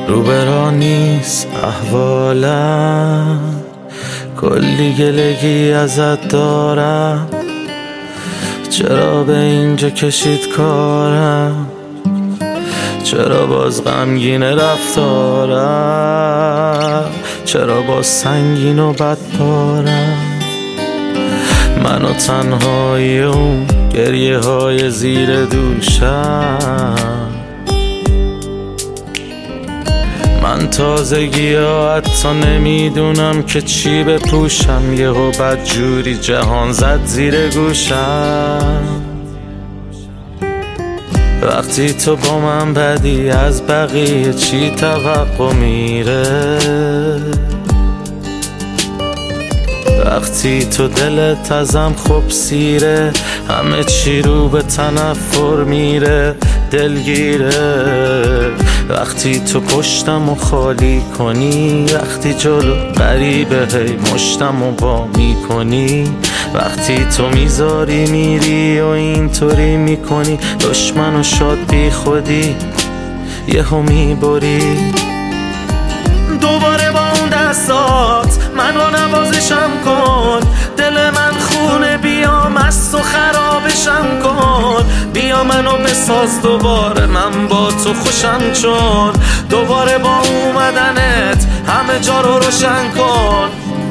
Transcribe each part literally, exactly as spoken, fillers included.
روبرا نیست احوالم، کلی گلگی ازت دارم. چرا به اینجا کشید کارم؟ چرا باز غمگین رفتارم؟ چرا باز سنگین و بدپارم؟ من و تنهایی اون گریه های زیر دوشم. من تازگی ها حتی نمیدونم که چی بپوشم، یهو بدجوری جهان زد زیر گوشم. وقتی تو با من بدی از بقیه چی توقع میره؟ وقتی تو دلت ازم خوب سیره، همه چی رو به تنفر میره، دلگیره. وقتی تو پشتم و خالی کنی، وقتی جلو غریبه هی مشتم و با میکنی، وقتی تو میذاری میری و اینطوری میکنی، دشمن و شاد بی خودی یهو میبری. دوباره با اون دستات منو نوازشم کن، دل من خونه بیا مست و خرابشم کن. بیا منو بساز دوباره من با تو خوشم، چون دوباره با اومدنت همه جا رو روشن کن.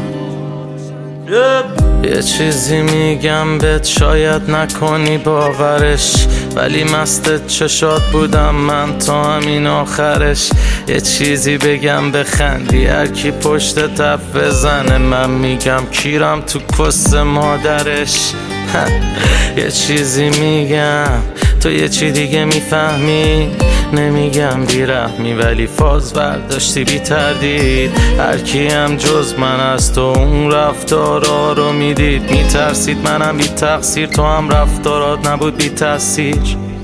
یه چیزی میگم بهت شاید نکنی باورش، ولی مست چشات بودم من تا همین آخرش. یه چیزی بگم بخندی هر کی پشت تف بزنه، من میگم کیرم تو کس مادرش. یه چیزی میگم تو یه چی دیگه میفهمی، نمیگم بیرحمی ولی فاز برداشتی بی تردید. هر کی هم جز من از تو اون رفتارا رو میدید، میترسید منم بی تقصیر، تو هم رفتارات نبود بی تاثیر.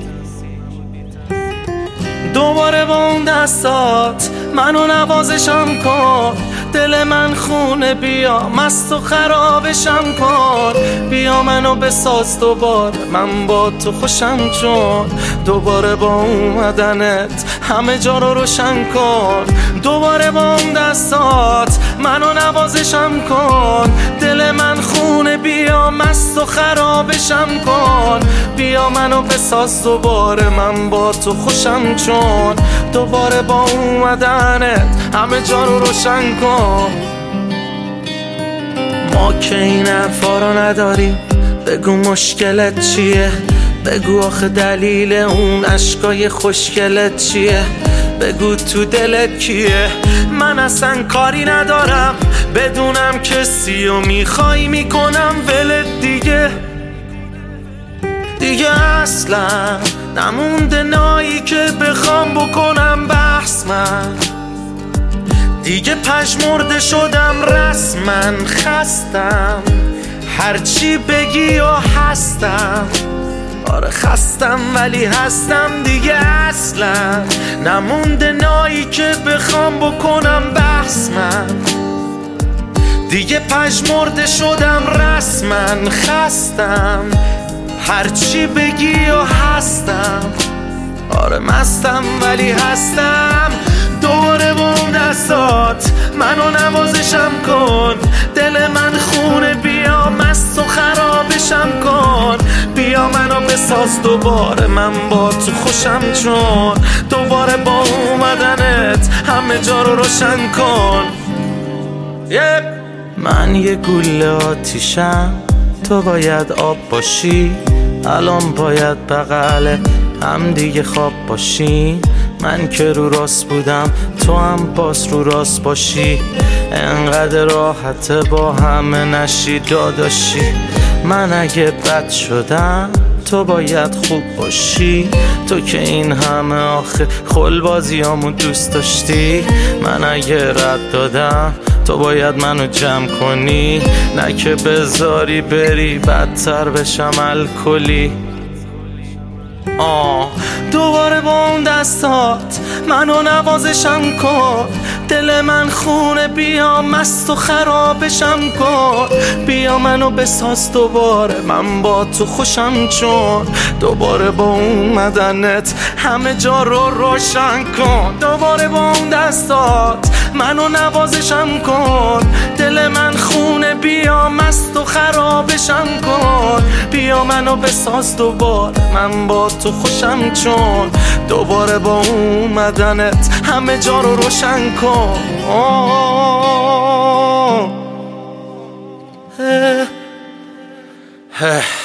دوباره با اون دستات منو نوازشم کن، دل من خونه بیا مست و خرابشم کن. بیا منو بساز دوباره من با تو خوشم، چون دوباره با اومدنت همه جا رو روشن کن. دوباره با اون دستات منو نوازشم کن، دل من خونه بیا مست و خرابشم کن. بیا منو بساز دوباره من با تو خوشم، چون دوباره با اومدنت همه جا رو روشن کن. ما که این حرفا رو نداریم، بگو مشکلت چیه؟ بگو آخه دلیل اون عشقای خوشگلت چیه؟ بگو تو دلت کیه؟ من اصلا کاری ندارم بدونم کسی و میخوای میکنم ولت دیگه. دیگه اصلا نمونده نایی که بخوام بکنم بحث، من دیگه پژمرده شدم رسما، خستم هرچی بگی و هستم. آره خستم ولی هستم دیگه، اصلا نمونده نایی که بخوام بکنم بحث، من دیگه پژمرده شدم رسما، خستم هرچی بگی و هستم. آره مستم ولی هستم. دوباره با اون دستات منو نوازشم کن، دل من خونه بیا مست و خرابشم کن. بیا منو بساز دوباره من با تو خوشم، چون دوباره با اومدنت همه جا رو روشن کن. yeah. من یه گوله آتیشم، تو باید آب باشی، الان باید بغل هم دیگه خواب باشی. من که رو راست بودم تو هم باز رو راست باشی، انقدر راحت با همه نشی داداشی. من اگه بد شدم تو باید خوب باشی، تو که این همه آخه خلبازیامو دوست داشتی. من اگه رد دادم تو باید منو جمع کنی، نه که بذاری بری بدتر بشم الکلی. آه دوباره با اون دستات منو نوازشم کن، دل من خونه بیا مست و خرابشم کن، بیا منو بساز دوباره من با تو خوشم چون، دوباره با اومدنت همه جا رو روشن کن، دوباره با اون دستات منو نوازشم کن، دل من خونه بیا مست و خرابشم کن، بیا منو بساز دوباره من با تو خوشم چون، دوباره با اومدنت همه جا رو روشن کن. اه اه